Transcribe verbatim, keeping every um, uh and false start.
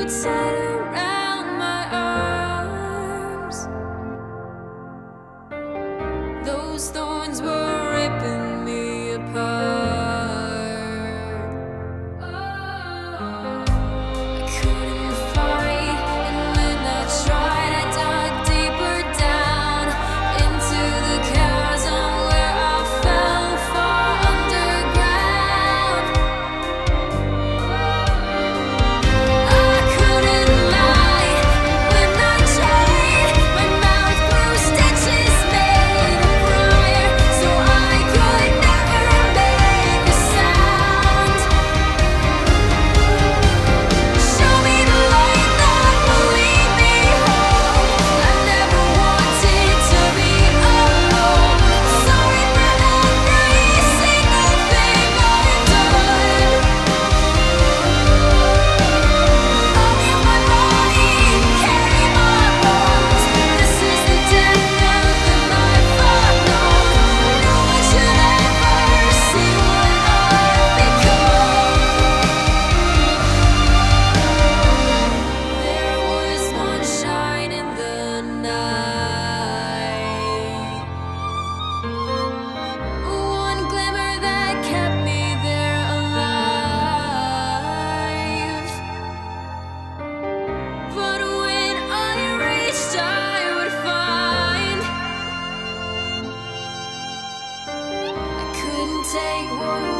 tight around my arms. Those thorns were ripping me apart. I couldn't fight, and when I tried, I dug deeper down into the chasm where I fell far underground. I couldn't lie when I tried. My mouth grew stitches made of briar, so I could never make a sound. Show me the light that will lead me home. I never wanted to be alone. Sorry for every single thing I've done. I'll give my body, carry my bones. This is the depth of the life I've known. No one should ever see what I've become. There was one shine in the night, one glimmer that kept me there alive. But when I reached, I would find I couldn't take one